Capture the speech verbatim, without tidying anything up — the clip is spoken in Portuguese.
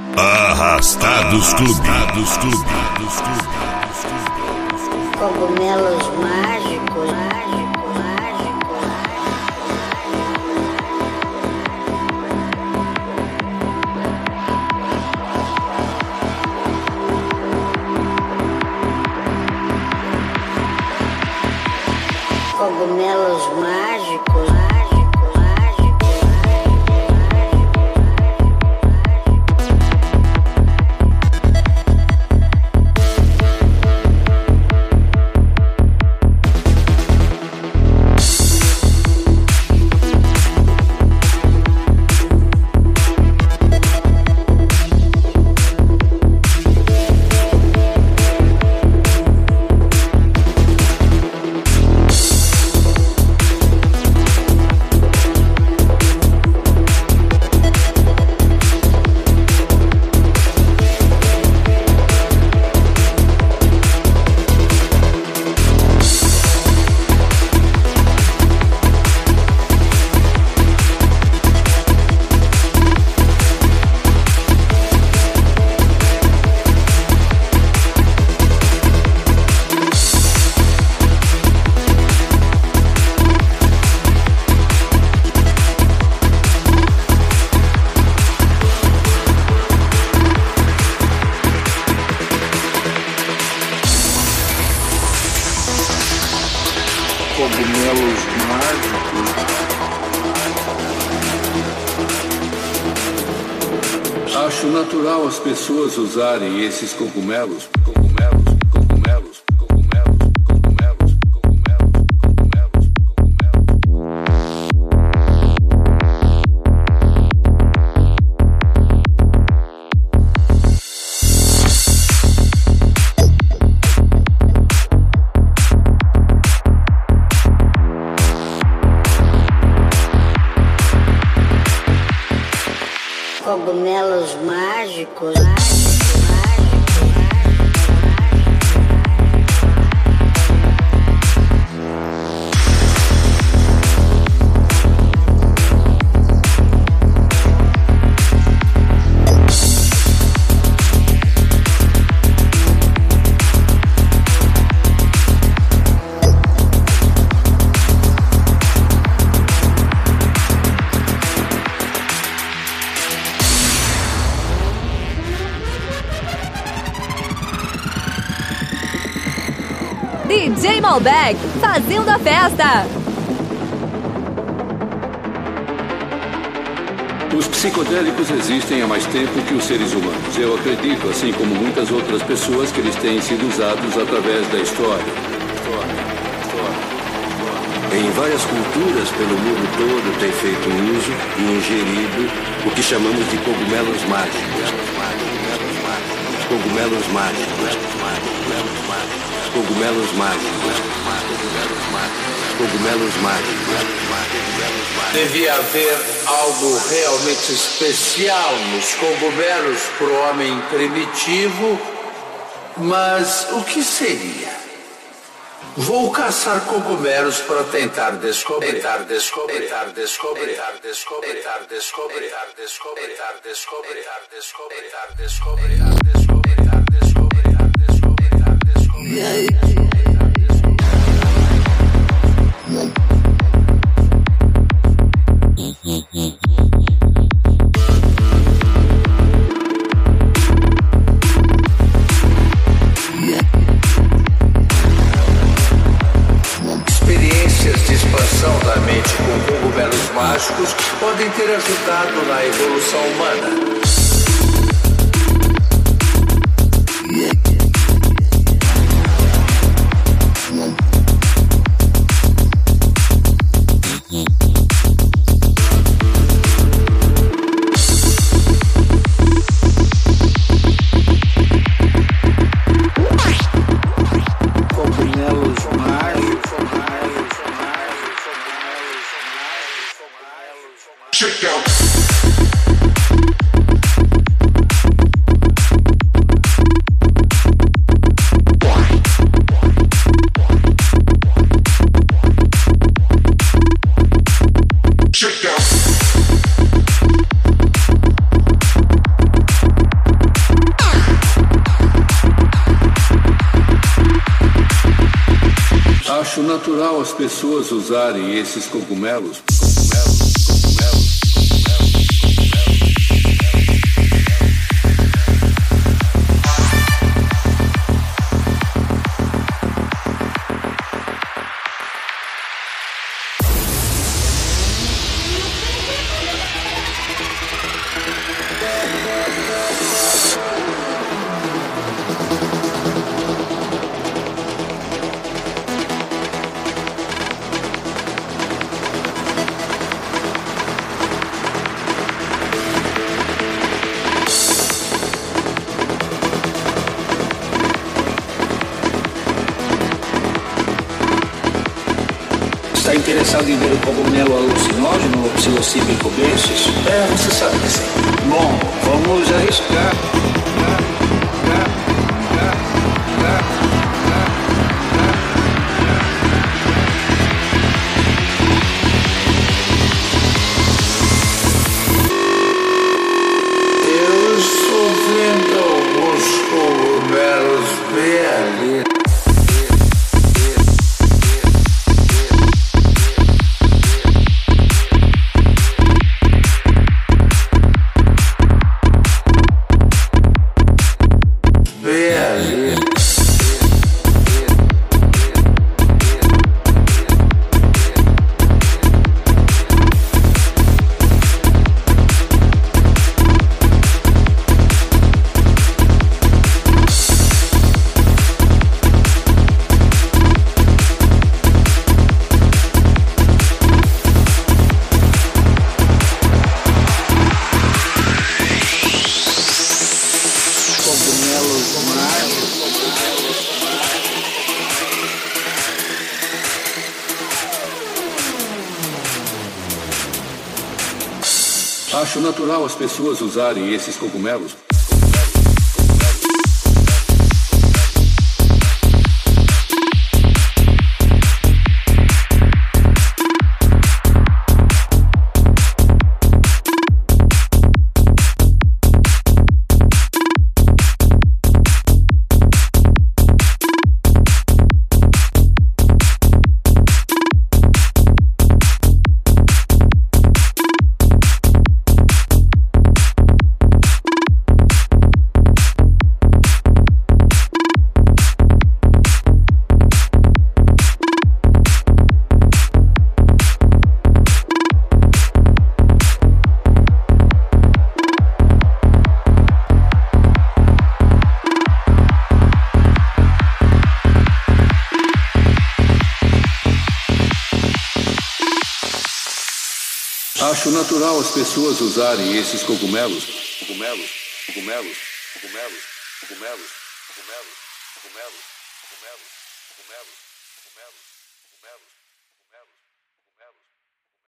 Arrastados Clube. Cogumelos mágicos, mágicos, mágicos. Cogumelos mágicos, mágicos, mágicos. Cogumelos mágicos. Acho natural as pessoas usarem esses cogumelos, cogumelos, cogumelos, cogumelos, cogumelos, cogumelos, cogumelos, Cogumelos mágicos, mágicos, mágicos. D J Malbec, fazendo a festa. Os psicodélicos existem há mais tempo que os seres humanos. Eu acredito, assim como muitas outras pessoas, que eles têm sido usados através da história. História, história, história. Em várias culturas pelo mundo todo tem feito uso e ingerido o que chamamos de cogumelos mágicos. Cogumelos mágicos. Cogumelos mágicos. Cogumelos mágicos. Devia haver algo realmente especial nos cogumelos para o homem primitivo, mas o que seria? Vou caçar cogumelos para tentar descobrir, tentar descobrir, tentar descobrir, tentar descobrir, tentar descobrir, tentar descobrir, tentar descobrir, tentar descobrir, tentar descobrir, tentar descobrir, tentar descobrir, tentar descobrir, tentar descobrir. Experiências de expansão da mente com cogumelos mágicos podem ter ajudado na evolução humana. Check out. Check out. natural as pessoas usarem esses cogumelos, cogumelos, cogumelos. Está interessado em ver o cogumelo alucinógeno ou psilocibe cubensis? É, você sabe que sim. Bom, vamos arriscar. Eu estou vendo alguns cogumelos bem ali. Bem ali. Cogumelos mágicos. Acho natural as pessoas usarem esses cogumelos. Acho natural as pessoas usarem esses cogumelos. Cogumelos, cogumelos, cogumelos, cogumelos, cogumelos, cogumelos, cogumelos, cogumelos, cogumelos, cogumelos.